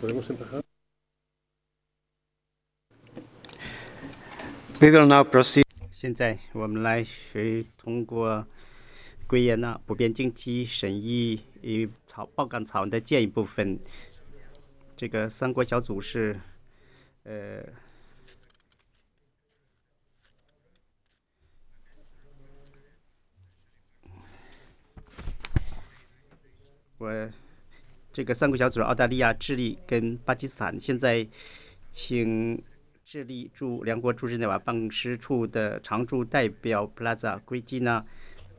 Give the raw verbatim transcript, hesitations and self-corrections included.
We will now proceed. 现在我们来学通过归纳呢普遍经济审议与草报告草案的建议部分。这个三国小组是呃我这个三国小组澳大利亚、智利跟巴基斯坦。现在请智利驻两国驻日内瓦办事处的常驻代表 Plaza Gregina